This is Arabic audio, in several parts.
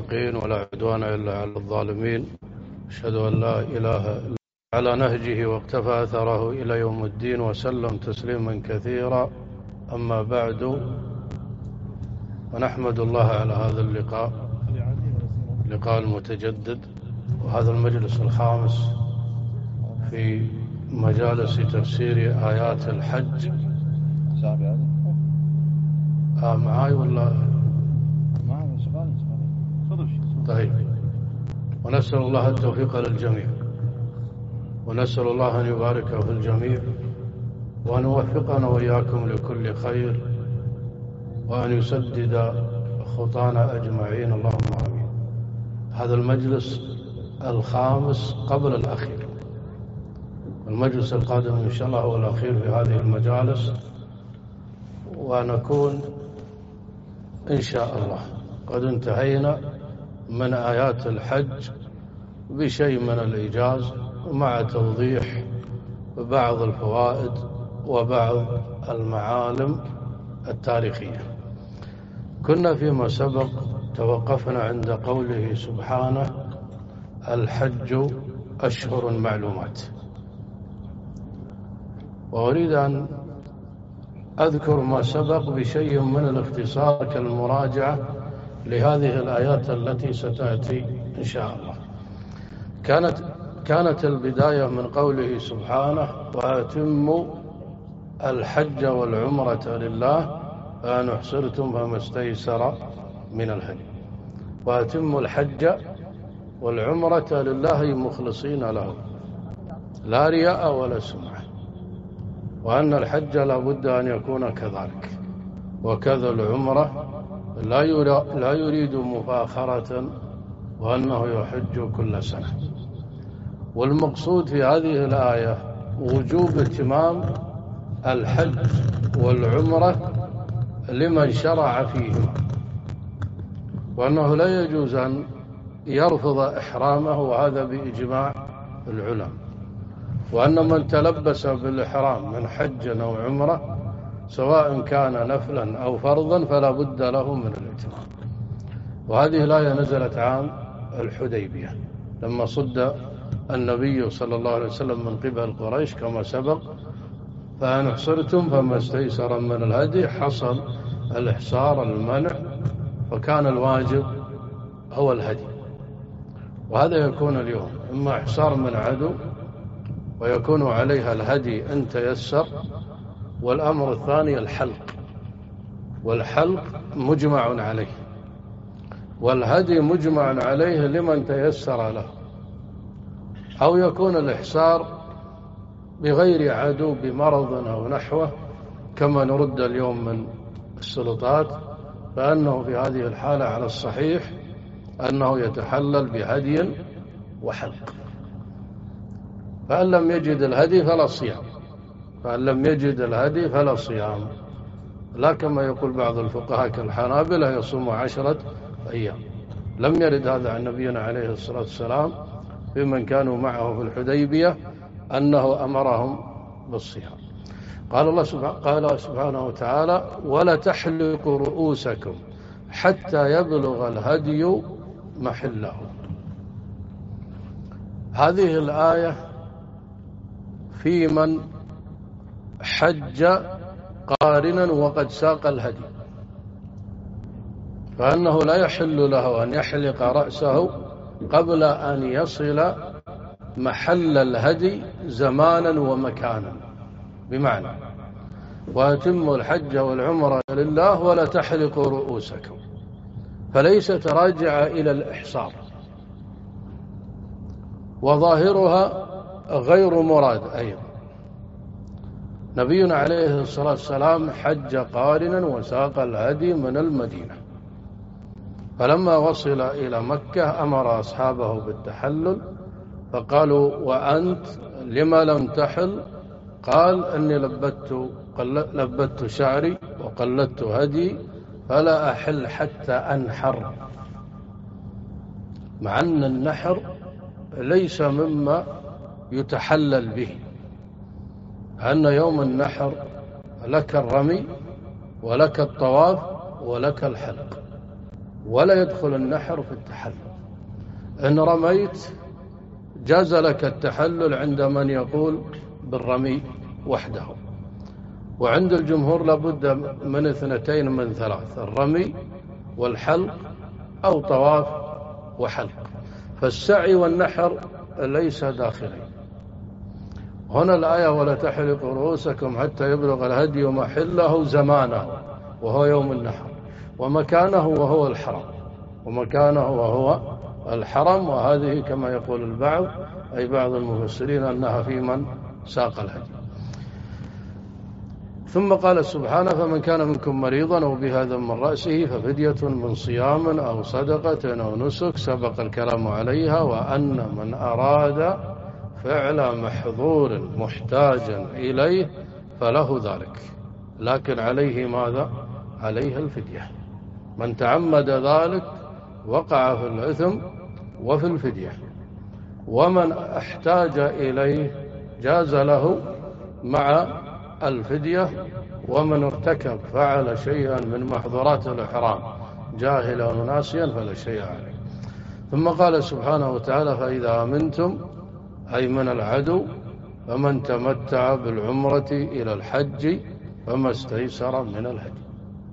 المتقين ولا عدوان إلا على الظالمين. أشهد أن لا إله إلا على نهجه واقتفى أثره إلى يوم الدين وسلم تسليما كثيرا. أما بعد، ونحمد الله على هذا اللقاء المتجدد، وهذا المجلس الخامس في مجالس تفسير آيات الحج. معاي ولا؟ طيب، ونسأل الله التوفيق للجميع، ونسأل الله أن يبارك في الجميع وأن يوفقنا وإياكم لكل خير، وأن يسدد خطانا أجمعين، اللهم آمين. هذا المجلس الخامس قبل الأخير، المجلس القادم إن شاء الله هو الأخير في هذه المجالس، ونكون إن شاء الله قد انتهينا من آيات الحج بشيء من الإيجاز، مع توضيح بعض الفوائد وبعض المعالم التاريخية. كنا فيما سبق توقفنا عند قوله سبحانه: الحج أشهر معلومات. وأريد أن أذكر ما سبق بشيء من الاختصار كالمراجعة لهذه الآيات التي ستأتي إن شاء الله. كانت البداية من قوله سبحانه: وأتموا الحج والعمرة لله فإن أحصرتم فما استيسر من الهدي. وأتموا الحج والعمرة لله مخلصين له، لا رياء ولا سمعة، وأن الحج لا بد أن يكون كذلك، وكذا العمرة لا يريد مفاخرة، وأنه يحج كل سنة. والمقصود في هذه الآية وجوب اتمام الحج والعمرة لمن شرع فيهما، وأنه لا يجوز أن يرفض إحرامه، وهذا بإجماع العلماء، وأن من تلبس بالإحرام من حج أو عمرة سواء كان نفلا أو فرضا فلا بد له من الاتمام. وهذه الآية نزلت عام الحديبية لما صد النبي صلى الله عليه وسلم من قبل قريش كما سبق: فإن أحصرتم فما استيسر من الهدي. حصل الإحصار، المنع، وكان الواجب هو الهدي. وهذا يكون اليوم إما إحصار من عدو ويكون عليها الهدي إن تيسر، والأمر الثاني الحلق، والحلق مجمع عليه، والهدي مجمع عليه لمن تيسر له. أو يكون الإحصار بغير عدو بمرض أو نحوه كما نرد اليوم من السلطات، فأنه في هذه الحالة على الصحيح أنه يتحلل بهدي وحلق. فإن لم يجد الهدي فلا صيام، فلا صيام. لا كما يقول بعض الفقهاء كالحنابلة يصوم 10 أيام. لم يرد هذا عن نبينا عليه الصلاة والسلام في من كانوا معه في الحديبية أنه أمرهم بالصيام. قال سبحانه وتعالى: ولا تحلقوا رؤوسكم حتى يبلغ الهدي محله. هذه الآية في من حج قارنا وقد ساق الهدي، فأنه لا يحل له أن يحلق رأسه قبل أن يصل محل الهدي زمانا ومكانا. بمعنى: وأتموا الحج والعمرة لله ولا تحلقوا رؤوسكم، فليست راجعة إلى الإحصار، وظاهرها غير مراد أيضا. نبينا عليه الصلاة والسلام حج قارنا وساق الهدي من المدينة، فلما وصل إلى مكة أمر أصحابه بالتحلل، فقالوا: وأنت لما لم تحل؟ قال: أني لبت شعري وقلدت هدي فلا أحل حتى أنحر. مع أن النحر ليس مما يتحلل به، أن يوم النحر لك الرمي ولك الطواف ولك الحلق، ولا يدخل النحر في التحلل. إن رميت جاز لك التحلل عند من يقول بالرمي وحده، وعند الجمهور لابد من اثنتين من ثلاث: الرمي والحلق أو طواف وحلق. فالسعي والنحر ليس داخلين. هنا الآية: ولا تحلقوا رؤوسكم حتى يبلغ الهدي محله زمانه وهو يوم النحر، ومكانه وهو الحرم، ومكانه وهو الحرم. وهذه كما يقول البعض، أي بعض المفسرين، أنها في من ساق الهدي. ثم قال سبحانه: فمن كان منكم مريضا أو به أذى من رأسه ففدية من صيام أو صدقة أو نسك، سبق الكلام عليها. وأن من أراد فعل محظور محتاجا إليه فله ذلك، لكن عليه ماذا؟ عليه الفدية. من تعمد ذلك وقع في الإثم وفي الفدية. ومن احتاج إليه جاز له مع الفدية. ومن ارتكب فعل شيئا من محظورات الإحرام جاهلا وناسيا فلا شيء عليه. ثم قال سبحانه وتعالى: فإذا أمنتم، أي من العدو، فمن تمتع بالعمرة إلى الحج فما استيسر من الهدي.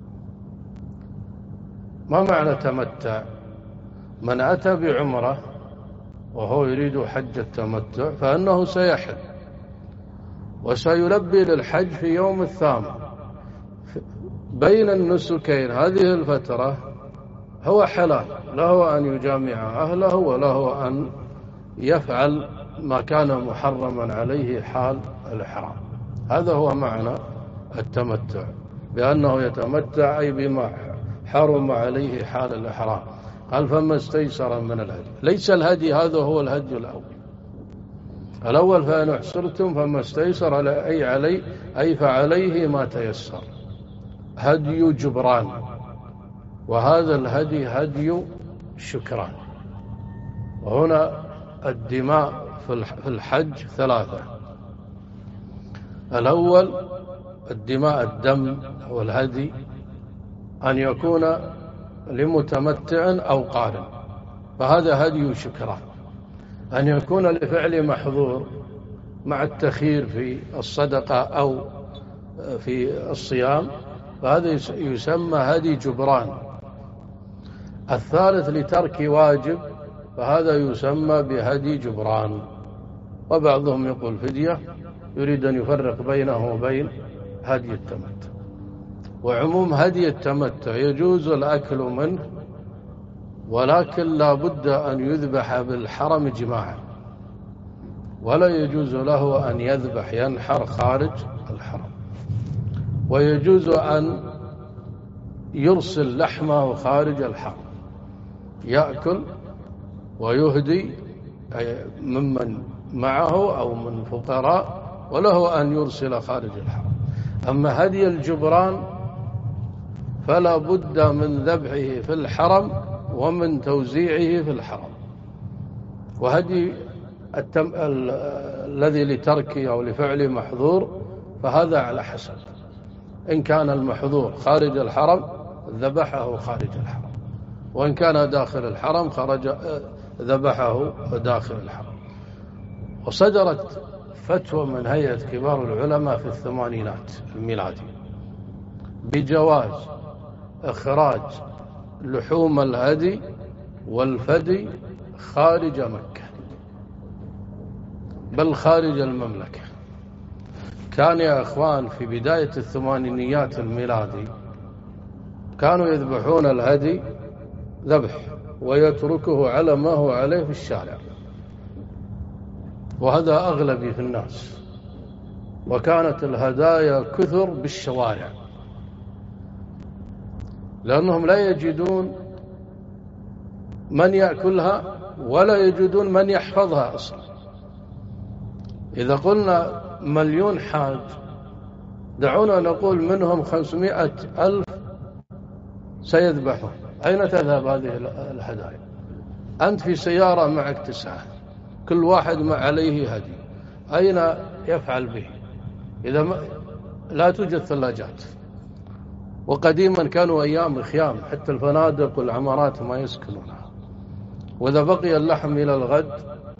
ما معنى تمتع؟ من أتى بعمرة وهو يريد حج التمتع فإنه سيحج وسيلبي للحج في يوم الثامن بين النسكين. هذه الفترة هو حلال له أن يجامع أهله وله أن يفعل ما كان محرما عليه حال الإحرام. هذا هو معنى التمتع، بأنه يتمتع أي بما حرم عليه حال الإحرام. قال: فما استيسر من الهدي. ليس الهدي هذا هو الهدي الأول فإن أحصرتم فما استيسر، أي فعليه ما تيسر، هدي جبران. وهذا الهدي هدي شكران. وهنا الدماء في الحج ثلاثة: الأول الدماء الدم والهدي أن يكون لمتمتع أو قارن، فهذا هدي شكران. أن يكون لفعل محظور مع التخيير في الصدقة أو في الصيام، فهذا يسمى هدي جبران. الثالث لترك واجب، فهذا يسمى بهدي جبران. وبعضهم يقول فدية، يريد أن يفرق بينه وبين هدي التمتع. وعموم هدي التمتع يجوز الأكل منه، ولكن لا بد أن يذبح بالحرم جماعا، ولا يجوز له أن يذبح ينحر خارج الحرم. ويجوز أن يرسل لحمه خارج الحرم، يأكل ويهدي ممن معه أو من فقراء، وله أن يرسل خارج الحرم. أما هدي الجبران فلا بد من ذبحه في الحرم ومن توزيعه في الحرم. وهدي الذي لتركه أو لفعل محظور فهذا على حسب. إن كان المحظور خارج الحرم ذبحه خارج الحرم، وإن كان داخل الحرم ذبحه داخل الحرم. وصدرت فتوى من هيئة كبار العلماء في الثمانينات الميلادية بجواز إخراج لحوم الهدي والفدي خارج مكة، بل خارج المملكة. كان يا أخوان في بداية الثمانينيات الميلادي كانوا يذبحون الهدي ذبح ويتركه على ما هو عليه في الشارع، وهذا أغلبي في الناس. وكانت الهدايا كثر بالشوارع، لأنهم لا يجدون من يأكلها ولا يجدون من يحفظها أصلا. إذا قلنا 1,000,000 حاج، دعونا نقول منهم 500,000 سيذبحون. أين تذهب هذه الهدايا؟ أنت في سيارة معك 9، كل واحد ما عليه هدي، أين يفعل به؟ إذا لا توجد ثلاجات، وقديما كانوا أيام خيام، حتى الفنادق والعمارات ما يسكنونها، وإذا بقي اللحم إلى الغد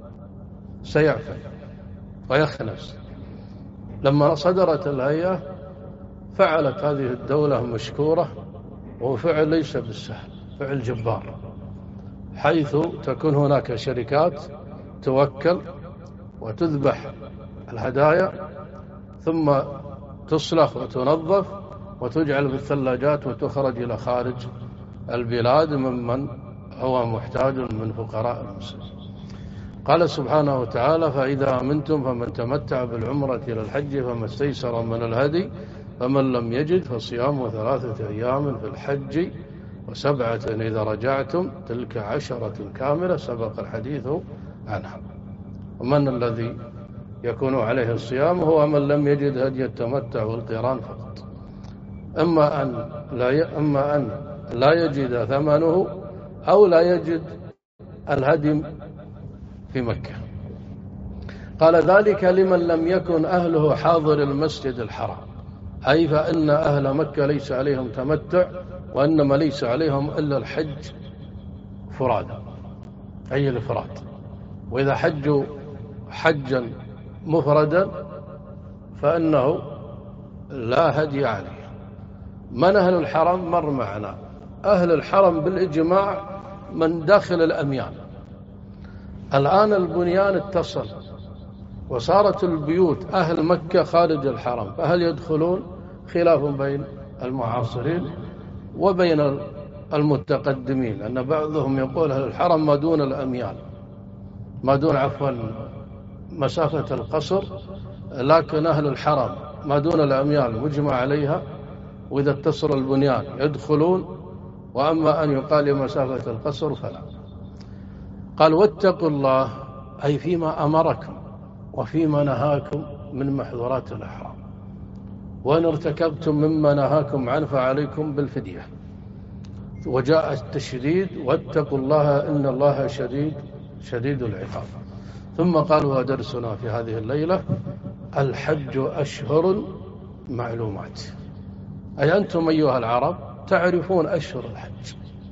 سيعفن ويخنس. لما صدرت الهيئة فعلت هذه الدولة مشكورة، وفعل ليس بالسهل، فعل جبار، حيث تكون هناك شركات توكل وتذبح الهدايا ثم تصلخ وتنظف وتجعل بالثلاجات وتخرج إلى خارج البلاد ممن هو محتاج من فقراء المسلمين. قال سبحانه وتعالى: فإذا أمنتم فمن تمتع بالعمرة إلى الحج فما استيسر من الهدي، فمن لم يجد فصيام 3 أيام في الحج و7 إذا رجعتم، تلك 10 كاملة سبق الحديث عنها. ومن الذي يكون عليه الصيام؟ هو من لم يجد هدي التمتع والقران فقط، أما أن لا يجد ثمنه أو لا يجد الهدي في مكة. قال: ذلك لمن لم يكن أهله حاضر المسجد الحرام، أي فإن أهل مكة ليس عليهم تمتع، وإنما ليس عليهم إلا الحج فرادا، أي الإفراد. وإذا حجوا حجا مفردا فإنه لا هدي عليه. من أهل الحرم؟ مر معنا. أهل الحرم بالإجماع من داخل الأميال. الآن البنيان اتصل وصارت البيوت أهل مكة خارج الحرم، فهل يدخلون؟ خلاف بين المعاصرين وبين المتقدمين، أن بعضهم يقول أهل الحرم ما دون الأميال، ما دون مسافة القصر، لكن أهل الحرم ما دون الأميال مجمع عليها، وإذا اتصل البنيان يدخلون، وأما أن يقال مسافة القصر فلا. قال: واتقوا الله، أي فيما أمركم وفيما نهاكم من محظورات الإحرام، وإن ارتكبتم مما نهاكم عنه فعليكم بالفدية. وجاء التشديد: واتقوا الله إن الله شديد العقاب. ثم قال: ودرسنا في هذه الليلة: الحج أشهر معلومات، أي أنتم أيها العرب تعرفون أشهر الحج،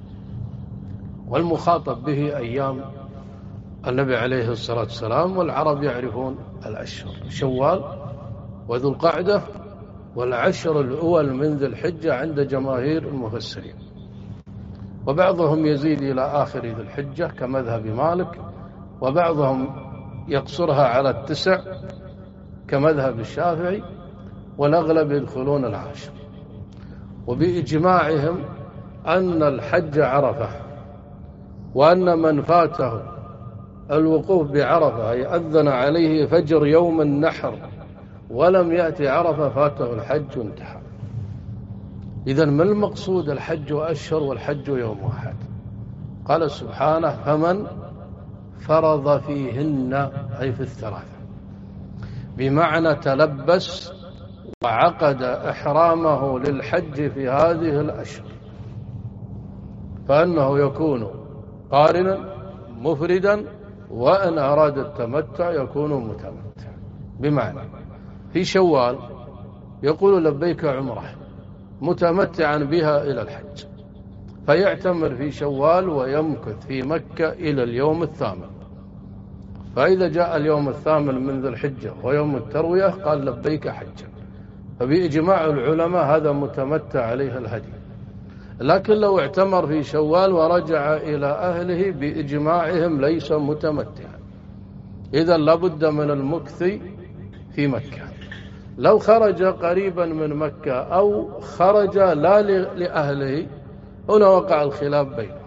والمخاطب به أيام النبي عليه الصلاة والسلام، والعرب يعرفون الأشهر: شوال وذو القعدة والعشر الأول من ذي الحجة عند جماهير المفسرين، وبعضهم يزيد إلى آخر ذي الحجة كمذهب مالك، وبعضهم يقصرها على 9 كمذهب الشافعي، والأغلب يدخلون العاشر. وبإجماعهم أن الحج عرفة، وأن من فاته الوقوف بعرفة أي أذن عليه فجر يوم النحر ولم يأتي عرفة فاته الحج وانتهى. إذن ما المقصود؟ الحج أشهر والحج يوم واحد. قال سبحانه: فمن فرض فيهن، أي في 3، بمعنى تلبس وعقد إحرامه للحج في هذه الأشهر، فأنه يكون قارنا مفردا، وإن أراد التمتع يكون متمتع. بمعنى في شوال يقول لبيك عمره متمتعا بها إلى الحج، فيعتمر في شوال ويمكث في مكة إلى اليوم 8، فإذا جاء اليوم 8 من ذي الحجة ويوم التروية قال لبيك حجا، فبإجماع العلماء هذا متمتع عليه الهدي. لكن لو اعتمر في شوال ورجع إلى أهله بإجماعهم ليس متمتعا، إذن لابد من المكث في مكة. لو خرج قريبا من مكة أو خرج لا لأهله، هنا وقع الخلاف بينهم.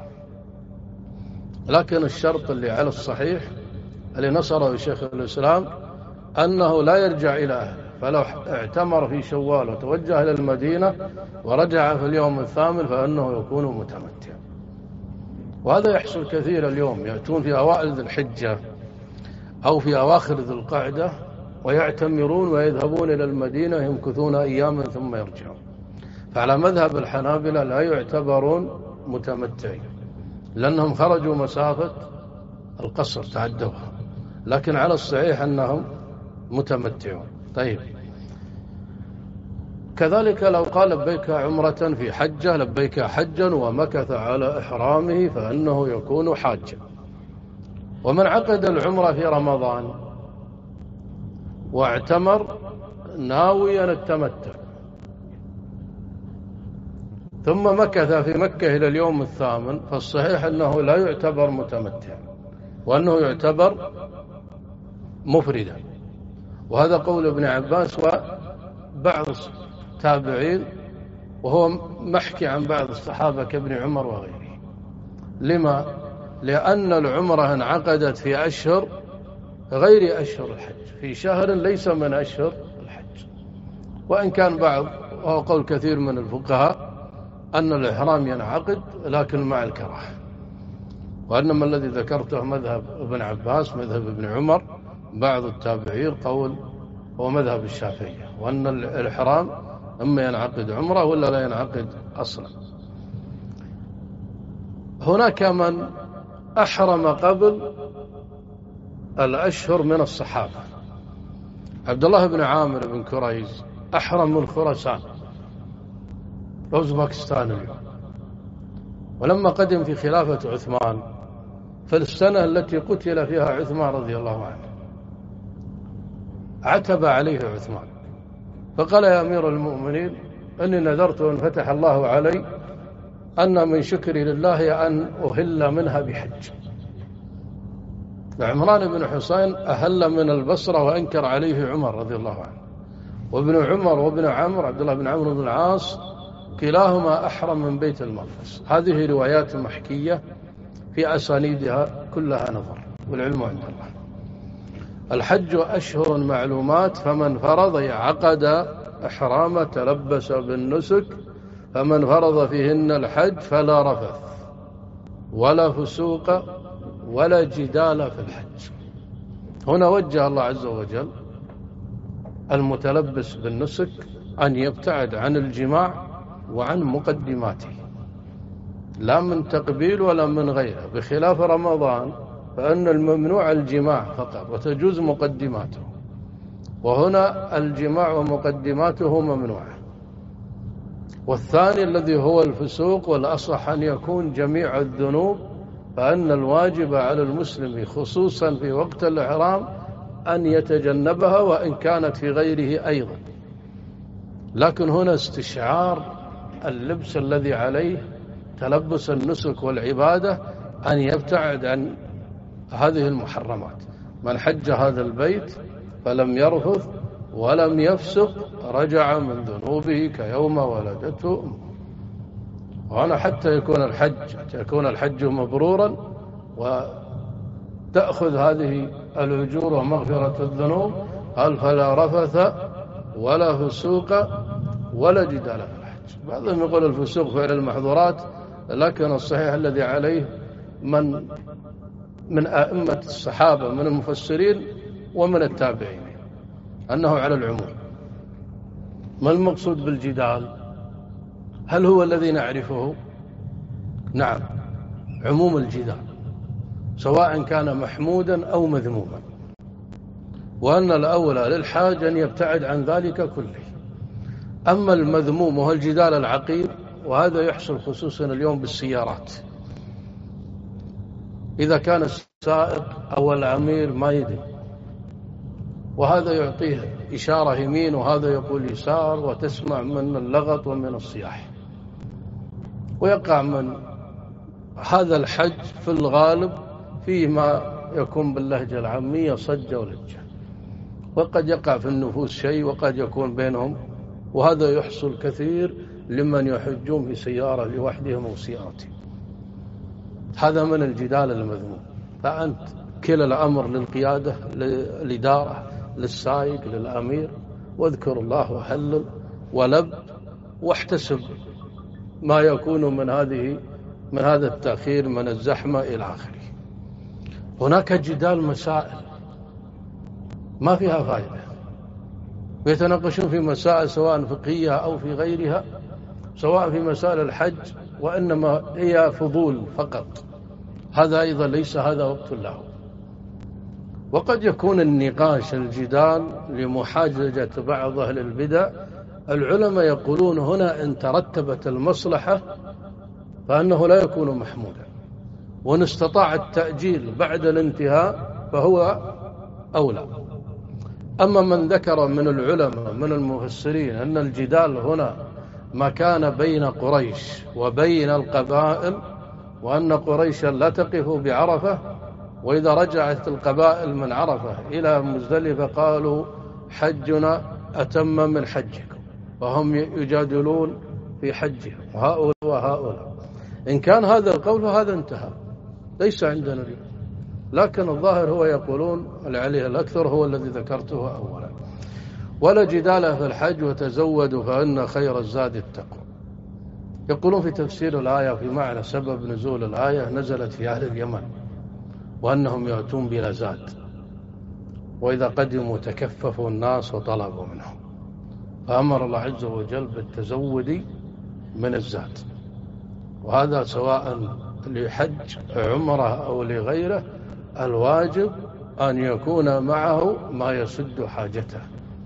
لكن الشرط اللي على الصحيح اللي نصره شيخ الإسلام أنه لا يرجع إلى أهله، فلو اعتمر في شوال وتوجه إلى المدينة ورجع في اليوم 8 فإنه يكون متمتع. وهذا يحصل كثير اليوم، يأتون في أوائل ذي الحجة أو في أواخر ذي القعدة ويعتمرون ويذهبون إلى المدينة يمكثون أياما ثم يرجعون. فعلى مذهب الحنابلة لا يعتبرون متمتعين لأنهم خرجوا مسافة القصر تعدوها، لكن على الصحيح أنهم متمتعون. طيب، كذلك لو قال لبيك عمرة في حجة لبيك حجا ومكث على إحرامه فإنه يكون حاجا. ومن عقد العمرة في رمضان واعتمر ناويا التمتع ثم مكث في مكة إلى اليوم الثامن، فالصحيح أنه لا يعتبر متمتع وأنه يعتبر مفردا. وهذا قول ابن عباس وبعض التابعين، وهو محكي عن بعض الصحابة كابن عمر وغيره. لما؟ لأن العمرة انعقدت في أشهر غير أشهر الحج، في شهر ليس من أشهر الحج. وإن كان بعض، وهو قول كثير من الفقهاء، أن الإحرام ينعقد لكن مع الكراهة، وإنما الذي ذكرته مذهب ابن عباس، مذهب ابن عمر، بعض التابعين قول هو مذهب الشافعية، وأن الإحرام إما ينعقد عمرة ولا لا ينعقد أصلا. هناك من أحرم قبل الأشهر من الصحابة. عبد الله بن عامر بن كريز أحرم من خراسان، أوزبكستان اليوم، ولما قدم في خلافة عثمان في السنة التي قتل فيها عثمان رضي الله عنه عتب عليه عثمان فقال: يا أمير المؤمنين، إني نذرت أن فتح الله علي أن من شكري لله أن أهل منها بحج. عمران بن حسين أهل من البصرة وأنكر عليه عمر رضي الله عنه، وابن عمر وابن عمرو عبد الله بن عمرو بن العاص كلاهما أحرم من بيت المقدس. هذه روايات محكية في أسانيدها كلها نظر، والعلم عند الله. الحج أشهر معلومات، فمن فرض عقد إحرام تلبس بالنسك، فمن فرض فيهن الحج فلا رفث ولا فسوق ولا جدال في الحج. هنا وجه الله عز وجل المتلبس بالنسك أن يبتعد عن الجماع وعن مقدماته، لا من تقبيل ولا من غيره، بخلاف رمضان فإن الممنوع الجماع فقط وتجوز مقدماته، وهنا الجماع ومقدماته ممنوعة. والثاني الذي هو الفسوق، والأصح أن يكون جميع الذنوب، فأن الواجب على المسلم خصوصا في وقت الإحرام أن يتجنبها وإن كانت في غيره أيضا. لكن هنا استشعار اللبس الذي عليه تلبس النسك والعبادة أن يبتعد عن هذه المحرمات. من حج هذا البيت فلم يرفث ولم يفسق رجع من ذنوبه كيوم ولدته أمه. وهنا حتى يكون الحج مبرورا وتأخذ هذه الأجور ومغفرة الذنوب، قال: فلا رفث ولا فسوق ولا جدال في الحج. بعضهم يقول الفسوق فعل المحظورات، لكن الصحيح الذي عليه من أئمة الصحابة من المفسرين ومن التابعين أنه على العموم. ما المقصود بالجدال؟ هل هو الذي نعرفه؟ نعم، عموم الجدال سواء كان محمودا أو مذموما، وأن الأولى للحاج أن يبتعد عن ذلك كله. أما المذموم وهو الجدال العقيم، وهذا يحصل خصوصا اليوم بالسيارات، إذا كان السائق أو الأمير ما يدري، وهذا يعطيه إشارة يمين وهذا يقول يسار، وتسمع من اللغط ومن الصياح، ويقع من هذا الحج في الغالب فيما يكون باللهجة العامية صجة ولجة، وقد يقع في النفوس شيء وقد يكون بينهم، وهذا يحصل كثير لمن يحجون في سيارة لوحدهم أو سيارتهم. هذا من الجدال المذموم. فأنت كلا الأمر للقيادة، للإدارة، للسائق، للأمير، واذكر الله وهلل ولب واحتسب ما يكون من هذا التأخير من الزحمة إلى آخره. هناك جدال مسائل ما فيها فائدة، ويتناقشون في مسائل سواء فقهية أو في غيرها، سواء في مسائل الحج، وإنما هي فضول فقط. هذا أيضا ليس هذا وقت له. وقد يكون النقاش الجدال لمحاججة بعض أهل البدع العلماء يقولون هنا إن ترتبت المصلحة فأنه لا يكون محمودا، وإن استطاع التأجيل بعد الانتهاء فهو أولى. أما من ذكر من العلماء من المفسرين أن الجدال هنا ما كان بين قريش وبين القبائل، وأن قريشا لا تقف بعرفة، وإذا رجعت القبائل من عرفة إلى مزدلفة قالوا حجنا أتم من حجكم، وهم يجادلون في حجهم وهؤلاء وهؤلاء. إن كان هذا القول فهذا انتهى، ليس عندنا اليوم. لكن الظاهر هو يقولون عليه الأكثر هو الذي ذكرته أولا. ولا جدال في الحج وتزودوا فإن خير الزاد التقوى. يقولون في تفسير الآية في معنى سبب نزول الآية نزلت في أهل اليمن وأنهم يأتون بلا زاد، وإذا قدموا تكففوا الناس وطلبوا منهم، فأمر الله عز وجل بالتزود من الزاد. وهذا سواء لحج عمره أو لغيره، الواجب أن يكون معه ما يسد حاجته،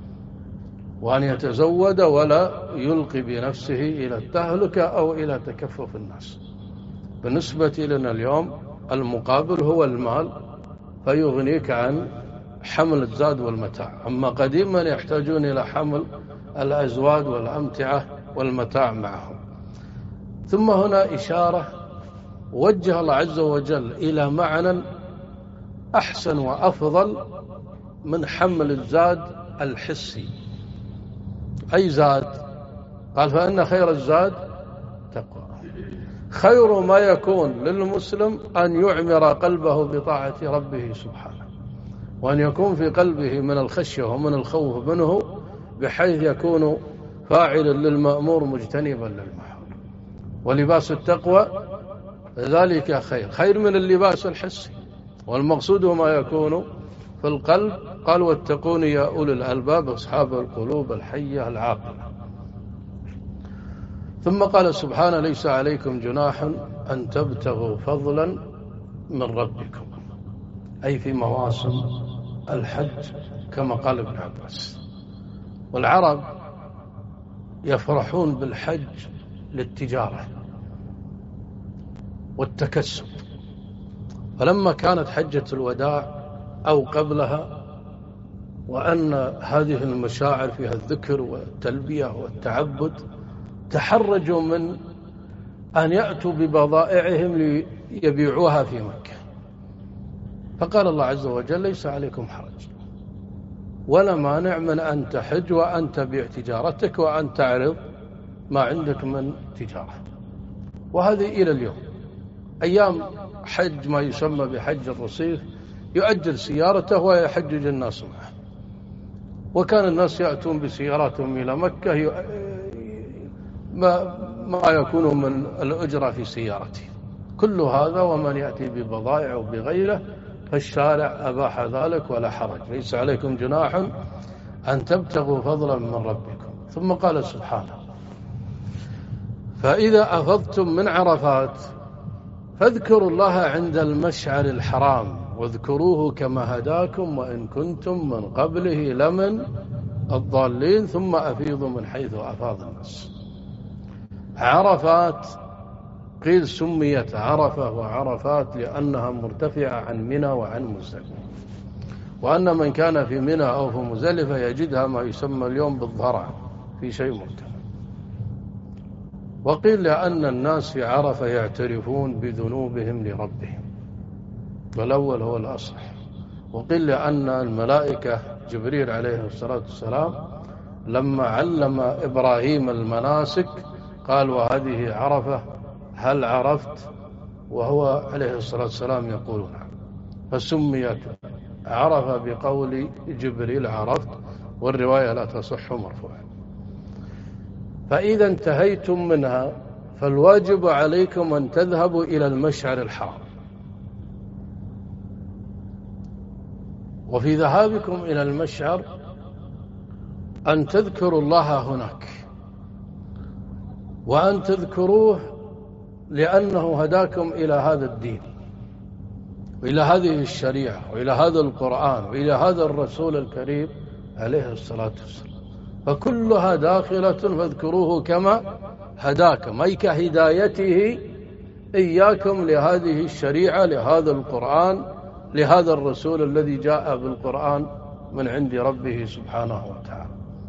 وأن يتزود ولا يلقي بنفسه إلى التهلكة أو إلى تكفف الناس. بالنسبة لنا اليوم المقابل هو المال، فيغنيك عن حمل الزاد والمتاع. أما قديما يحتاجون إلى حمل الأزواج والأمتعة والمتاع معهم. ثم هنا إشارة وجه الله عز وجل إلى معنى أحسن وأفضل من حمل الزاد الحسي. أي زاد؟ قال فإن خير الزاد تقوى. خير ما يكون للمسلم أن يعمر قلبه بطاعة ربه سبحانه، وأن يكون في قلبه من الخشية ومن الخوف منه، بحيث يكون فاعلا للمأمور مجتنبا للمحظور. ولباس التقوى ذلك خير من اللباس الحسي، والمقصود ما يكون في القلب. قال واتقون يا أولي الألباب أصحاب القلوب الحية العاقلة. ثم قال سبحانه ليس عليكم جناح أن تبتغوا فضلا من ربكم، أي في مواسم الحج كما قال ابن عباس. والعرب يفرحون بالحج للتجارة والتكسب، فلما كانت حجة الوداع أو قبلها وأن هذه المشاعر فيها الذكر والتلبية والتعبد، تحرجوا من أن يأتوا ببضائعهم ليبيعوها في مكة. فقال الله عز وجل ليس عليكم حرج ولا مانع من أن تحج وأن تبيع تجارتك وأن تعرض ما عندك من تجارة. وهذه إلى اليوم أيام حج ما يسمى بحج الرصيف، يؤجل سيارته ويحجج الناس معه، وكان الناس يأتون بسياراتهم إلى مكة ما يكون من الأجرة في سيارته. كل هذا ومن يأتي ببضائع وبغيره فالشارع أباح ذلك ولا حرج. ليس عليكم جناح أن تبتغوا فضلا من ربكم. ثم قال سبحانه فإذا أفضتم من عرفات فاذكروا الله عند المشعر الحرام واذكروه كما هداكم وإن كنتم من قبله لمن الضالين ثم أفيضوا من حيث أفاض الناس. عرفات قيل سميت عرفة وعرفات لأنها مرتفعة عن منى وعن مزدلفة، وأن من كان في منى أو في مزدلفة يجدها ما يسمى اليوم بالضرع في شيء مرتفع. وقيل لأن الناس في عرفة يعترفون بذنوبهم لربهم، والأول هو الأصح. وقيل لأن الملائكة جبريل عليه الصلاة والسلام لما علم إبراهيم المناسك قال وهذه عرفة هل عرفت؟ وهو عليه الصلاة والسلام يقول نعم، فسميت عرفة بقول جبريل عرفت، والرواية لا تصح مرفوعا. فإذا انتهيتم منها فالواجب عليكم أن تذهبوا إلى المشعر الحرام، وفي ذهابكم إلى المشعر أن تذكروا الله هناك، وأن تذكروه لأنه هداكم إلى هذا الدين وإلى هذه الشريعة وإلى هذا القرآن وإلى هذا الرسول الكريم عليه الصلاة والسلام. فكلها داخلة فاذكروه كما هداكم، أي كهدايته إياكم لهذه الشريعة، لهذا القرآن، لهذا الرسول الذي جاء بالقرآن من عند ربه سبحانه وتعالى.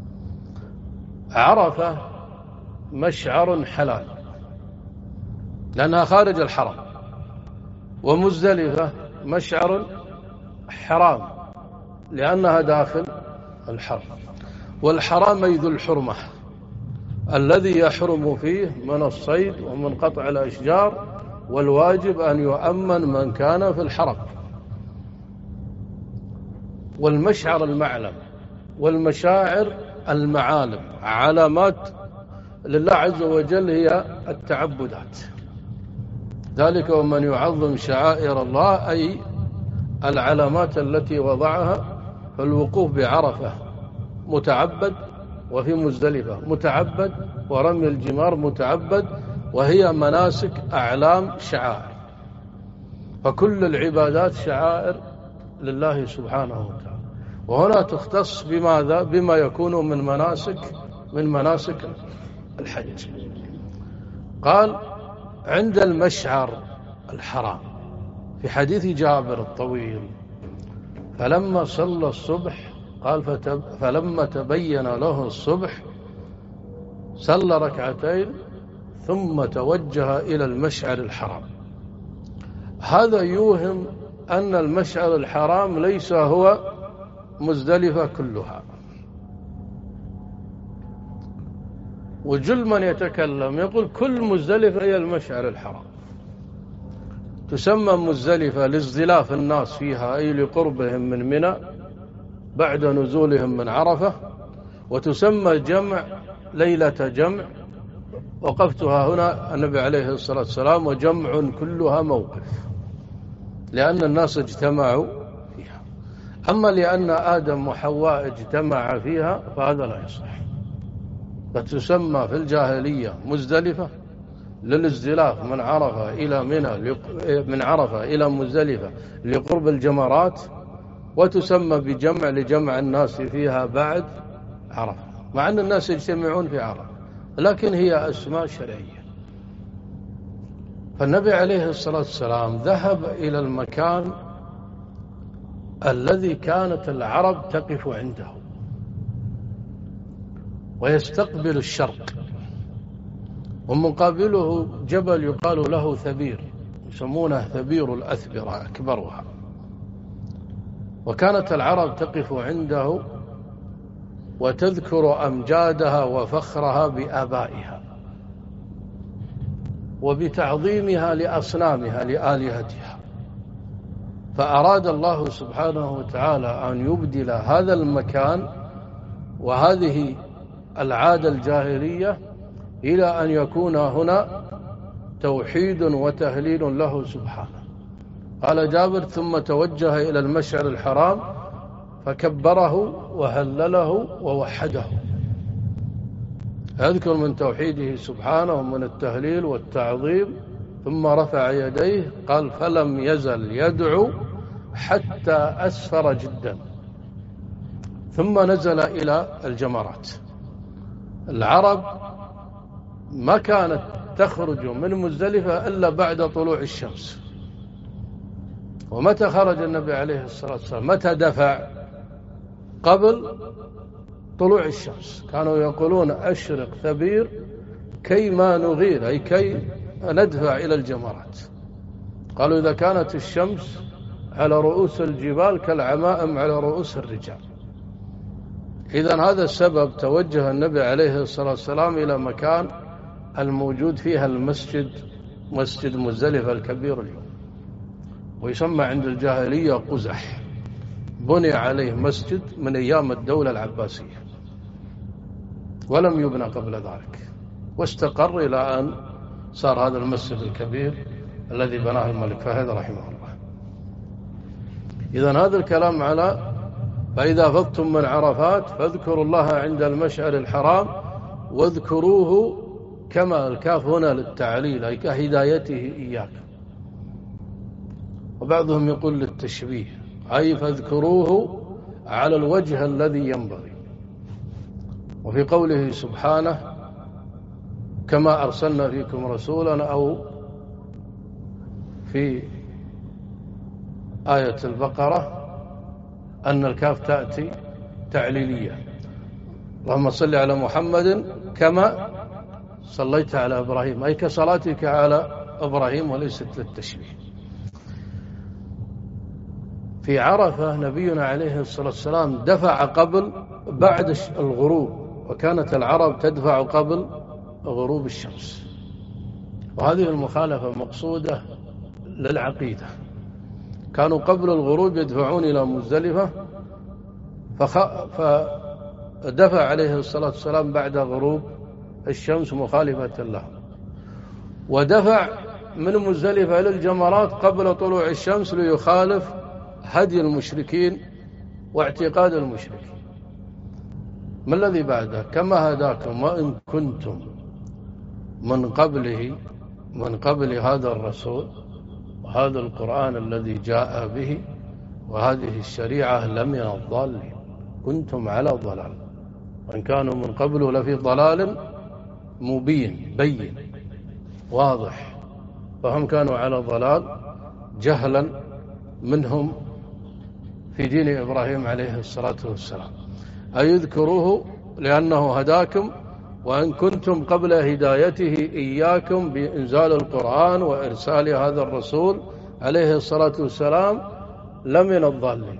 عرفة مشعر حلال لأنها خارج الحرم، ومزدلفة مشعر حرام لأنها داخل الحرم. والحرام أي ذو الحرمة الذي يحرم فيه من الصيد ومن قطع الأشجار، والواجب أن يؤمن من كان في الحرم. والمشعر المعلم، والمشاعر المعالم، علامات لله عز وجل هي التعبدات. ذلك ومن يعظم شعائر الله أي العلامات التي وضعها. فالوقوف بعرفة متعبد، وفي مزدلفة متعبد، ورمي الجمار متعبد، وهي مناسك أعلام شعائر. فكل العبادات شعائر لله سبحانه وتعالى، وهنا تختص بماذا؟ بما يكون من مناسك الحج. قال عند المشعر الحرام في حديث جابر الطويل: فلما صلى الصبح، قال فلما تبين له الصبح صلى ركعتين ثم توجه إلى المشعر الحرام. هذا يوهم أن المشعر الحرام ليس هو مزدلفة كلها. وجل من يتكلم يقول كل مزدلفة هي المشعر الحرام. تسمى مزدلفة لازدلاف الناس فيها، أي لقربهم من منى بعد نزولهم من عرفة. وتسمى جمع ليلة جمع، وقفتها هنا النبي عليه الصلاة والسلام، وجمع كلها موقف، لأن الناس اجتمعوا فيها. أما لأن آدم وحواء اجتمع فيها فهذا لا يصح. فتسمى في الجاهلية مزدلفة للازدلاف من عرفة إلى منى، من عرفة إلى مزدلفة لقرب الجمرات، وتسمى بجمع لجمع الناس فيها بعد عرفة، مع أن الناس يجتمعون في عرفة، لكن هي أسماء شرعية. فالنبي عليه الصلاة والسلام ذهب إلى المكان الذي كانت العرب تقف عنده ويستقبل الشرق، ومقابله جبل يقال له ثبير، يسمونه ثبير الأثبرة أكبرها. وكانت العرب تقف عنده وتذكر أمجادها وفخرها بآبائها وبتعظيمها لأصنامها لآلهتها. فأراد الله سبحانه وتعالى أن يبدل هذا المكان وهذه العادة الجاهلية إلى أن يكون هنا توحيد وتهليل له سبحانه. قال جابر: ثم توجه إلى المشعر الحرام فكبره وهلله ووحده، يذكر من توحيده سبحانه ومن التهليل والتعظيم. ثم رفع يديه، قال: فلم يزل يدعو حتى أسفر جدا، ثم نزل إلى الجمرات. العرب ما كانت تخرج من مزدلفة إلا بعد طلوع الشمس. ومتى خرج النبي عليه الصلاة والسلام؟ متى دفع؟ قبل طلوع الشمس. كانوا يقولون: أشرق ثبير كي ما نغير، أي كي ندفع إلى الجمرات. قالوا: إذا كانت الشمس على رؤوس الجبال كالعمائم على رؤوس الرجال. إذن هذا السبب توجه النبي عليه الصلاة والسلام إلى مكان الموجود فيها المسجد، مسجد مزدلفة الكبير اليوم، ويسمى عند الجاهلية قزح. بني عليه مسجد من أيام الدولة العباسية، ولم يبنى قبل ذلك، واستقر إلى أن صار هذا المسجد الكبير الذي بناه الملك فهد رحمه الله. إذن هذا الكلام على فإذا فضتم من عرفات فاذكروا الله عند المشعر الحرام واذكروه، كما الكاف هنا للتعليل أي كهدايته إياك. وبعضهم يقول للتشبيه، أي فاذكروه على الوجه الذي ينبغي. وفي قوله سبحانه كما أرسلنا فيكم رسولا، أو في آية البقرة أن الكاف تأتي تعليلية، اللهم صل على محمد كما صليت على إبراهيم، أي كصلاتك على إبراهيم، وليست للتشبيه. في عرفة نبينا عليه الصلاة والسلام دفع بعد الغروب، وكانت العرب تدفع قبل غروب الشمس، وهذه المخالفة مقصودة للعقيدة. كانوا قبل الغروب يدفعون إلى مزدلفة، فدفع عليه الصلاة والسلام بعد غروب الشمس مخالفة له، ودفع من مزدلفة إلى الجمرات قبل طلوع الشمس ليخالف هدي المشركين واعتقاد المشركين. ما الذي بعده؟ كما هداكم وإن كنتم من قبل هذا الرسول وهذا القرآن الذي جاء به وهذه الشريعة لمن الضالين، كنتم على ضلال، وإن كانوا من قبل لفي ضلال مبين بين واضح، فهم كانوا على ضلال جهلا منهم في دين إبراهيم عليه الصلاة والسلام. أي يذكروه لأنه هداكم، وإن كنتم قبل هدايته إياكم بإنزال القرآن وإرسال هذا الرسول عليه الصلاة والسلام لمن الضالين.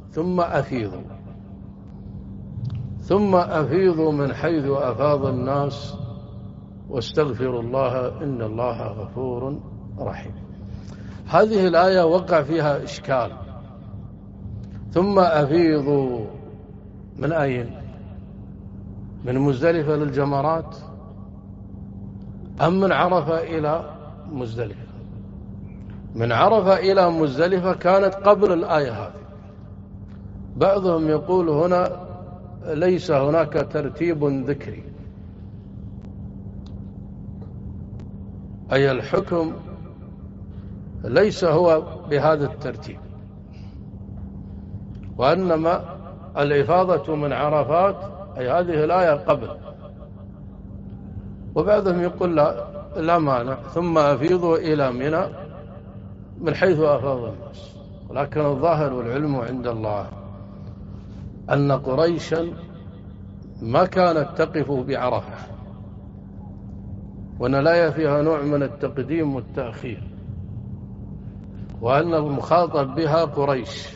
ثم أفيضوا من حيث أفاض الناس واستغفروا الله إن الله غفور رحيم. هذه الآية وقع فيها إشكال. ثم أفيضوا من أين؟ من مزدلفة للجمرات أم من عرفة إلى مزدلفة؟ من عرفة إلى مزدلفة كانت قبل الآية هذه. بعضهم يقول هنا ليس هناك ترتيب ذكري، أي الحكم ليس هو بهذا الترتيب، وإنما الإفاضة من عرفات أي هذه الآية قبل. وبعضهم يقول لا مانع، ثم أفيضوا إلى منى من حيث أفاض الناس. ولكن الظاهر والعلم عند الله أن قريشا ما كانت تقف بعرفة، وأن لا فيها نوع من التقديم والتأخير، وأن المخاطب بها قريش،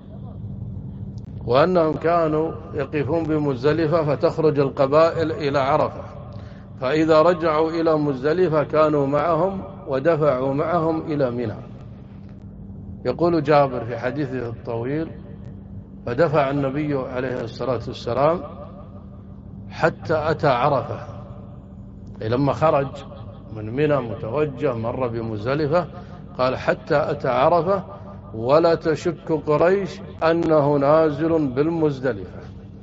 وأنهم كانوا يقفون بمزدلفة فتخرج القبائل إلى عرفة، فإذا رجعوا إلى مزدلفة كانوا معهم ودفعوا معهم إلى منى. يقول جابر في حديثه الطويل فدفع النبي عليه الصلاة والسلام حتى أتى عرفة، أي لما خرج من منى متوجه مر بمزدلفة قال حتى أتى عرفة ولا تشك قريش أنه نازل بالمزدلفة،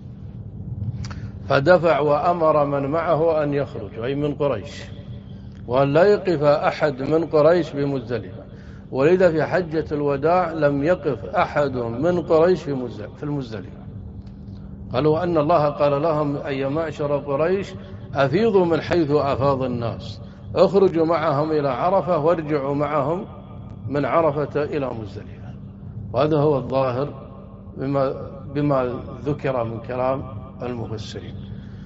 فدفع وأمر من معه أن يخرج، أي من قريش، وأن لا يقف أحد من قريش بمزدلفة. ولذا في حجة الوداع لم يقف أحد من قريش في المزدلفة. قالوا أن الله قال لهم أي معشر قريش أفيضوا من حيث أفاض الناس، اخرجوا معهم إلى عرفة وارجعوا معهم من عرفة إلى مزدلفة. وهذا هو الظاهر بما ذكر من كلام المفسرين.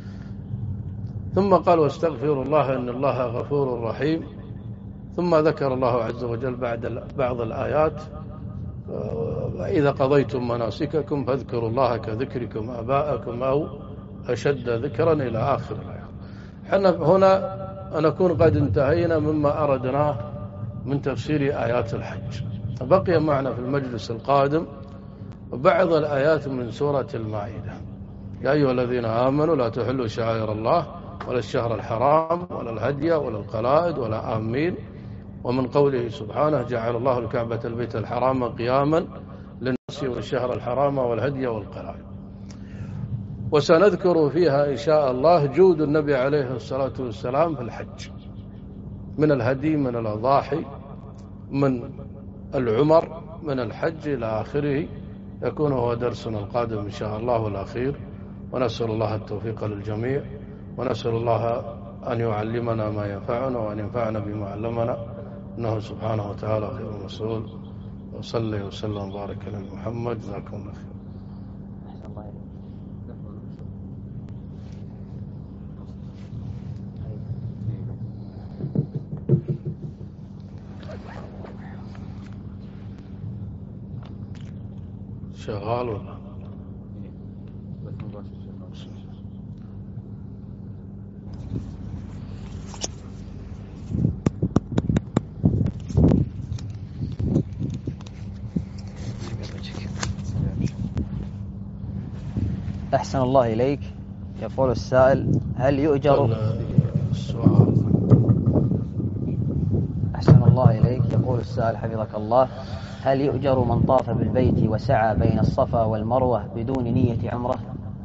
ثم قال واستغفروا الله إن الله غفور رحيم. ثم ذكر الله عز وجل بعض الآيات إذا قضيتم مناسككم فاذكروا الله كذكركم آباءكم أو أشد ذكرا إلى آخر الآيات. هنا نكون قد انتهينا مما أردناه من تفسير آيات الحج. بقي معنا في المجلس القادم بعض الآيات من سورة المائدة. يا أيها الذين آمنوا لا تحلوا شعائر الله ولا الشهر الحرام ولا الهدي ولا القلائد ولا آمين. ومن قوله سبحانه جعل الله الكعبة البيت الحرام قياما للناس والشهر الحرام والهدي والقلائد. وسنذكر فيها إن شاء الله جود النبي عليه الصلاة والسلام في الحج، من الهدي، من الأضاحي، من العمر، من الحج إلى آخره. يكون هو درسنا القادم إن شاء الله الأخير. ونسأل الله التوفيق للجميع، ونسأل الله أن يعلمنا ما ينفعنا وأن ينفعنا بما علمنا، إنه سبحانه وتعالى خير مسؤول. وصلي وسلم وبارك على محمد. جزاكم الله خير. شغال ولا؟ أحسن الله إليك. يقول السائل: هل يؤجر السؤال؟ أحسن الله إليك. يقول السائل حفظك الله: هل يؤجر من طاف بالبيت وسعى بين الصفا والمروة بدون نية عمرة؟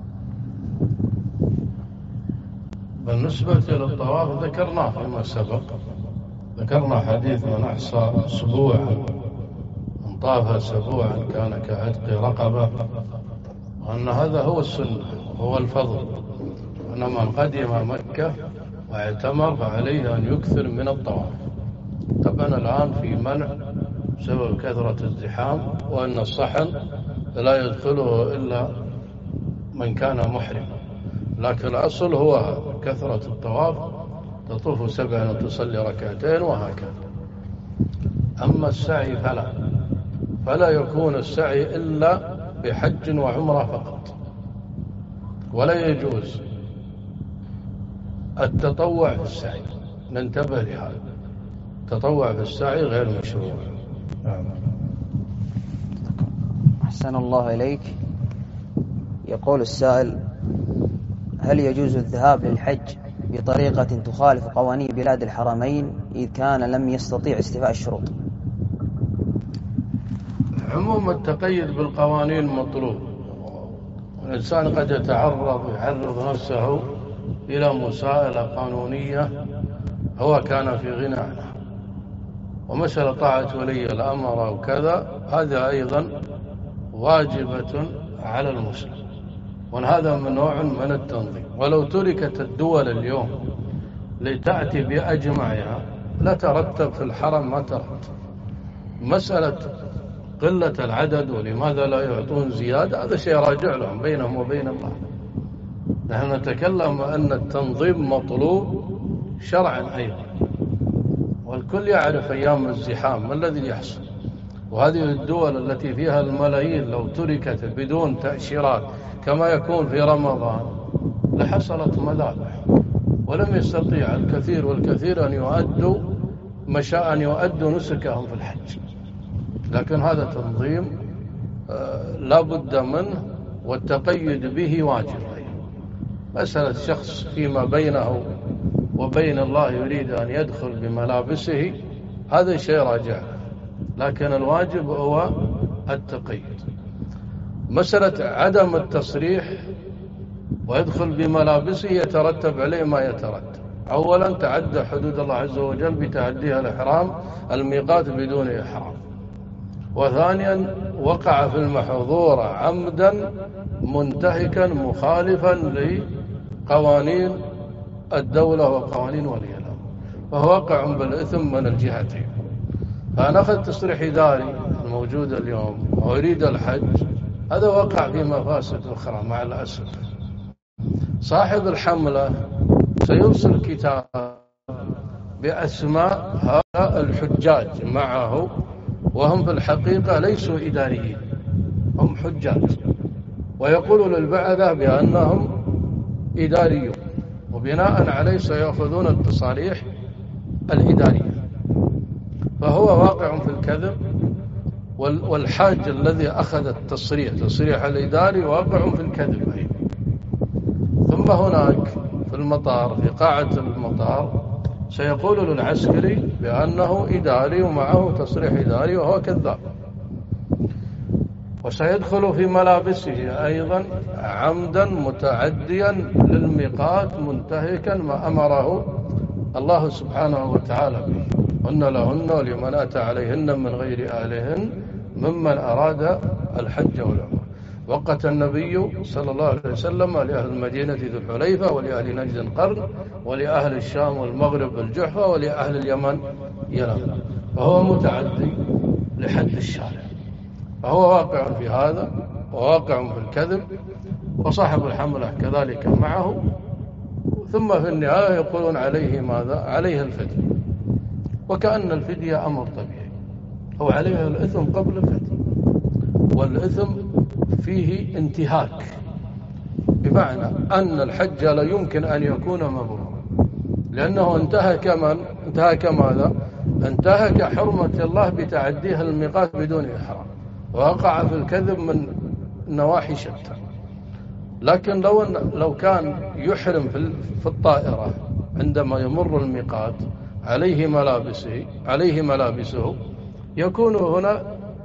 بالنسبة للطواف ذكرناه فيما سبق، ذكرنا حديث من أحصى سبوعا، من طاف سبوعا كان كعتق رقبة، وأن هذا هو السنة هو الفضل، أن من قدم مكة واعتمر فعليه أن يكثر من الطواف. طبعا الآن في منع بسبب كثرة الزحام، وأن الصحن لا يدخله إلا من كان محرم، لكن الأصل هو كثرة الطواف، تطوف 7 وتصلي 2 وهكذا. أما السعي فلا يكون السعي إلا بحج وعمرة فقط، ولا يجوز التطوع في السعي. ننتبه لهذا، التطوع في السعي غير مشروع. أحسن الله إليك. يقول السائل: هل يجوز الذهاب للحج بطريقة تخالف قوانين بلاد الحرمين إذ كان لم يستطيع استيفاء الشروط؟ عموم التقيد بالقوانين مطلوب، والإنسان قد يعرض نفسه إلى مسائل قانونية هو كان في غنى عنها، ومسألة طاعة ولي الأمر أو كذا هذا أيضا واجبة على المسلم، وهذا من نوع من التنظيم. ولو تركت الدول اليوم لتأتي بأجمعها لترتب في الحرم ما ترتب. مسألة قلة العدد ولماذا لا يعطون زيادة هذا شيء راجع لهم بينهم وبين الله. نحن نتكلم أن التنظيم مطلوب شرعا أيضا، والكل يعرف أيام الزحام ما الذي يحصل، وهذه الدول التي فيها الملايين لو تركت بدون تأشيرات كما يكون في رمضان لحصلت مذابح، ولم يستطيع الكثير والكثير أن يؤدوا نسكهم في الحج. لكن هذا تنظيم لا بد منه، والتقيد به واجب. مسألة شخص فيما بينه وبين الله يريد أن يدخل بملابسه هذا شيء راجع، لكن الواجب هو التقيد. مسألة عدم التصريح ويدخل بملابسه يترتب عليه ما يترتب. أولا تعدى حدود الله عز وجل بتعديها الإحرام الميقات بدون إحرام، وثانيا وقع في المحظور عمدا منتهكا مخالفا لقوانين الدولة وقوانين ولي الأمر، فهو واقع بالإثم من الجهتين. فنأخذ تصريح إداري الموجود اليوم ويريد الحج، هذا وقع في مفاسد أخرى مع الأسف. صاحب الحملة سيرسل كتاب بأسماء هؤلاء الحجاج معه، وهم في الحقيقة ليسوا إداريين، هم حجاج، ويقول للبعثة بأنهم إداريون، وبناء عليه سيأخذون التصاريح الإدارية. فهو واقع في الكذب، والحاج الذي أخذ تصريح الإداري واقع في الكذب أيضا. ثم هناك في المطار، في قاعة المطار، سيقول للعسكري بأنه إداري ومعه تصريح إداري وهو كذاب، وسيدخل في ملابسه أيضا عمدا متعديا للميقات منتهكا ما أمره الله سبحانه وتعالى به: هن لهن ولمن أتى عليهن من غير أهلهن ممن أراد الحج والعمرة. وقت النبي صلى الله عليه وسلم لأهل المدينة ذو الحليفة، ولأهل نجد قرن، ولأهل الشام والمغرب الجحفة، ولأهل اليمن يلملم، فهو متعدي لحد الشارع، فهو واقع في هذا وواقع في الكذب، وصاحب الحملة كذلك معه. ثم في النهاية يقولون عليه ماذا؟ عليه الفدية، وكأن الفدية أمر طبيعي، هو عليه الإثم قبل الفدية، والإثم فيه انتهاك، بمعنى أن الحج لا يمكن أن يكون مبرورا، لأنه انتهك ماذا؟ انتهك حرمة الله بتعديها الميقات بدون إحرام، ووقع في الكذب من نواحي شتى. لكن لو كان يحرم في الطائرة عندما يمر الميقات عليه ملابسه، يكون هنا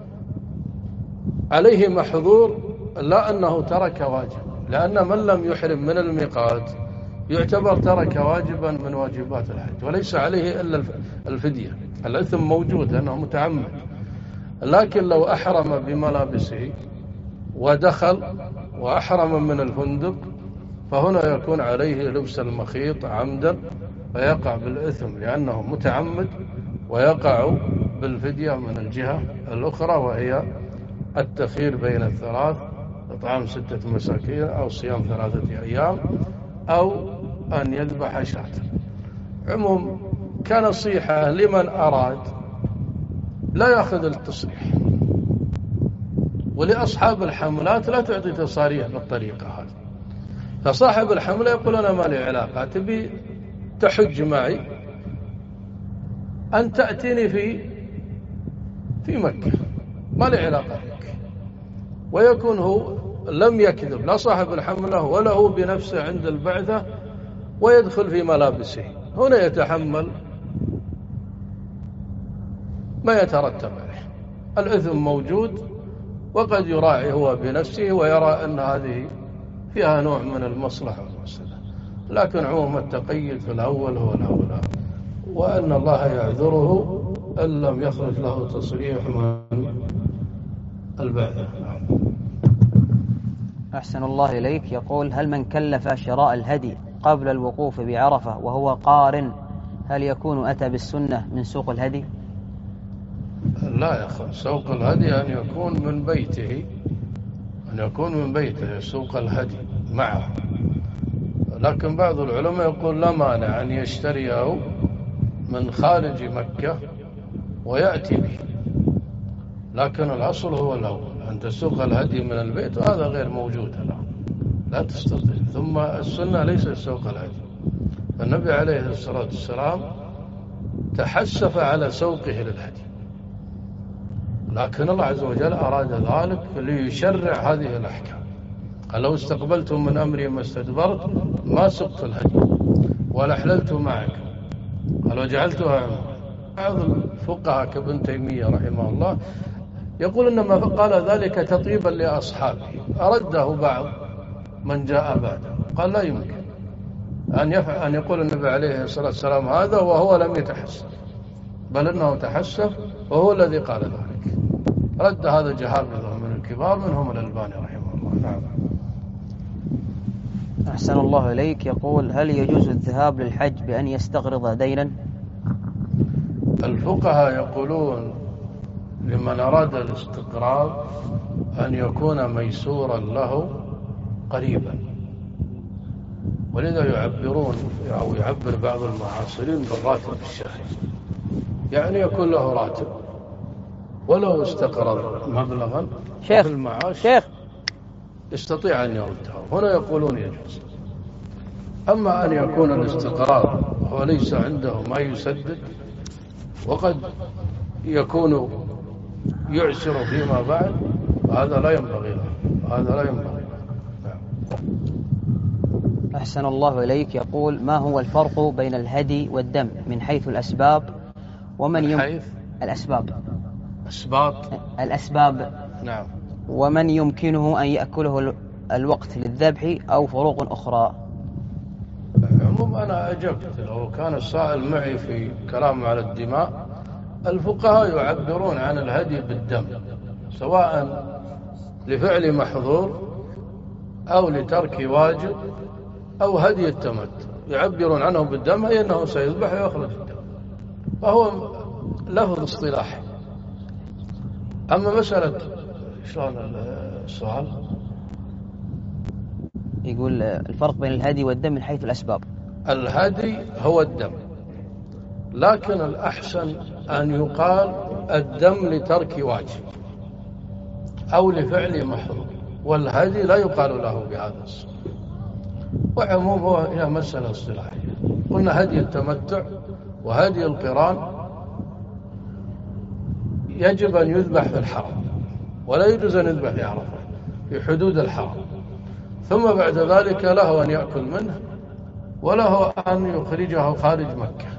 عليه محظور، لا أنه ترك واجب، لأن من لم يحرم من الميقات يعتبر ترك واجبا من واجبات الحج، وليس عليه إلا الفدية. الإثم موجود لأنه متعمد. لكن لو أحرم بملابسه ودخل وأحرم من الفندق، فهنا يكون عليه لبس المخيط عمدا، فيقع بالإثم لأنه متعمد، ويقع بالفدية من الجهة الأخرى، وهي التخيير بين الثلاث: إطعام 6 مساكين، أو صيام 3 أيام، أو أن يذبح شاة. عموم كنصيحة لمن أراد لا يأخذ التصريح، ولأصحاب الحملات لا تعطي تصاريح بالطريقة هذه. فصاحب الحملة يقول أنا ما لي علاقة، تبي تحج معي أن تأتيني في مكة، ما لي علاقة بك. ويكون هو لم يكذب، لا صاحب الحملة ولا هو بنفسه عند البعثة، ويدخل في ملابسه، هنا يتحمل ما يترتب عليه. الإثم موجود، وقد يراعي هو بنفسه ويرى أن هذه فيها نوع من المصلحة والمفسدة، لكن عموم التقيد في الأول هو الأولى، وأن الله يعذره إن لم يخرج له تصريح من البعثة. أحسن الله إليك. يقول: هل من كلف شراء الهدي قبل الوقوف بعرفة وهو قارن، هل يكون أتى بالسنة من سوق الهدي؟ لا يا أخي، سوق الهدي أن يكون من بيته يسوق الهدي معه. لكن بعض العلماء يقول لا مانع أن يشتريه من خارج مكة ويأتي به، لكن الأصل هو الأول أن تسوق الهدي من البيت، وهذا غير موجود الآن، لا تستطيع. ثم السنة ليس سوق الهدي، فالنبي عليه الصلاة والسلام تحسف على سوقه للهدي، لكن الله عز وجل أراد ذلك ليشرع هذه الأحكام. قال: لو استقبلتم من أمري ما استدبرت ما سقت الهدي ولا حللت معك، قال: وجعلتها عمرا. بعض الفقهاء كابن تيمية رحمه الله يقول إنما قال ذلك تطيبا لأصحابه، أرده بعض من جاء بعده. قال: لا يمكن أن يقول النبي عليه الصلاة والسلام هذا وهو لم يتحسف، بل إنه تحسف وهو الذي قال ذلك. رد هذا جهابذة من الكبار، منهم الألباني رحمه الله. نعم. أحسن الله إليك. يقول: هل يجوز الذهاب للحج بأن يستقرض دينا؟ الفقهاء يقولون لمن أراد الاستقراض أن يكون ميسورا له قريبا، ولذا يعبرون أو يعبر بعض المعاصرين بالراتب الشهري، يعني يكون له راتب ولو استقرض مبلغا في المعاش يستطيع أن يرده. هنا يقولون يجوز. أما أن يكون الاستقراض هو ليس عنده ما يسدد، وقد يكون يعسر فيما بعد، هذا لا ينبغي له. أحسن الله إليك. يقول: ما هو الفرق بين الهدي والدم من حيث الأسباب، ومن الأسباب نعم، ومن يمكنه أن يأكله الوقت للذبح أو فروق أخرى؟ عموما أنا أجبت. لو كان السائل معي في كلام على الدماء، الفقهاء يعبرون عن الهدي بالدم، سواء لفعل محظور أو لترك واجب أو هدي التمتع، يعبرون عنه بالدم أي أنه سيذبح ويخرج الدم، فهو لفظ اصطلاحي. أما مسألة شلون السؤال؟ يقول الفرق بين الهدي والدم من حيث الأسباب. الهدي هو الدم، لكن الأحسن أن يقال الدم لترك واجب أو لفعل محظور، والهدي لا يقال له بهذا الصيغة. وعمومه هي مسألة اصطلاحية. قلنا هدي التمتع وهدي القران يجب أن يذبح في الحرم، ولا يجوز أن يذبح في عرفة في حدود الحرم، ثم بعد ذلك له أن يأكل منه وله أن يخرجه خارج مكة.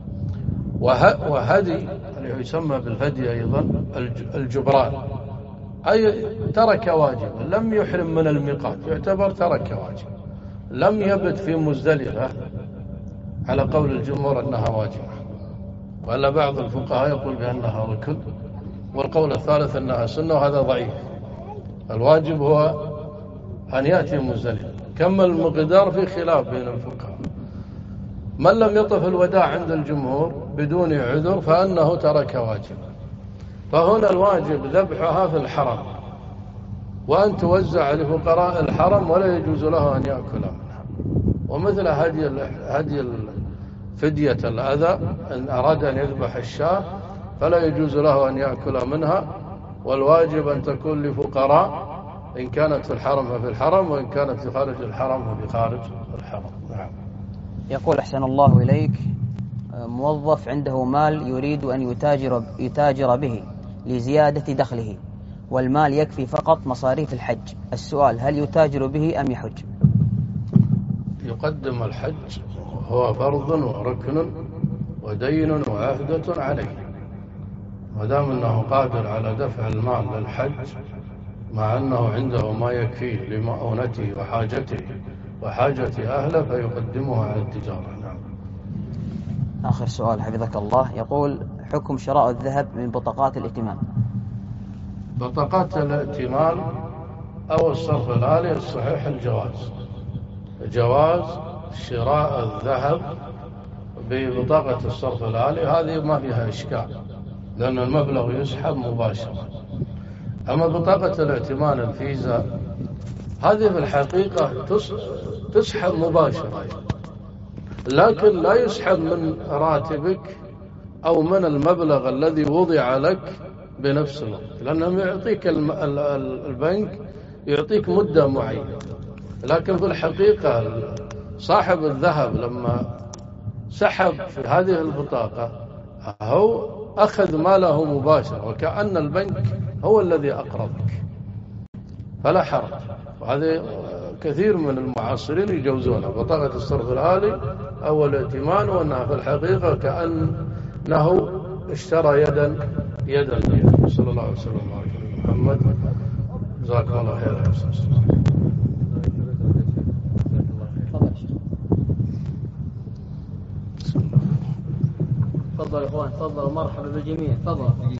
وهدي اللي يسمى بالهدي أيضا الجبران، أي ترك واجبا، لم يحرم من الميقات يعتبر ترك واجب، لم يبت في مزدلفة على قول الجمهور أنها واجبة، وألا بعض الفقهاء يقول بأنها ركن، والقول الثالث أنها سنة، وهذا ضعيف. الواجب هو أن يأتي مزدلفة. كمل المقدار في خلاف بين الفقهاء. من لم يطف الوداع عند الجمهور بدون عذر فأنه ترك واجبا، فهنا الواجب ذبحها في الحرم وأن توزع لفقراء الحرم، ولا يجوز له أن يأكل منها. ومثل هدي فدية الأذى، إن أراد أن يذبح الشاة فلا يجوز له أن يأكل منها، والواجب أن تكون لفقراء، إن كانت في الحرم ففي الحرم، وإن كانت في خارج الحرم ففي خارج الحرم. نعم. يقول أحسن الله إليك، موظف عنده مال يريد أن يتاجر به لزيادة دخله، والمال يكفي فقط مصاريف الحج. السؤال: هل يتاجر به أم يحج؟ يقدم الحج، هو فرض وركن ودين وعهدة عليه، ودام أنه قادر على دفع المال للحج مع أنه عنده ما يكفيه لمؤونته وحاجته وحاجة أهله فيقدمها على التجارة. نعم. آخر سؤال حفظك الله، يقول: حكم شراء الذهب من بطاقات الائتمان. بطاقات الائتمان أو الصرف الآلي الصحيح جواز شراء الذهب ببطاقة الصرف الآلي، هذه ما فيها إشكال لأن المبلغ يسحب مباشرة. أما بطاقة الائتمان الفيزا هذه في الحقيقة تسحب مباشرة، لكن لا يسحب من راتبك أو من المبلغ الذي وضع لك بنفس الوقت، لأنه يعطيك البنك يعطيك مدة معينة. لكن في الحقيقة صاحب الذهب لما سحب في هذه البطاقة هو أخذ ماله مباشرة، وكأن البنك هو الذي أقرضك، فلا حرج. وهذا كثير من المعاصرين يجوزونها، بطاقة الصرف الآلي أو الائتمان، وأنها في الحقيقة كأنه اشترى يدا بيد. صلى الله عليه وسلم على محمد. جزاكم الله خير. تفضل يا اخوان، تفضل، مرحبا بالجميع، تفضل.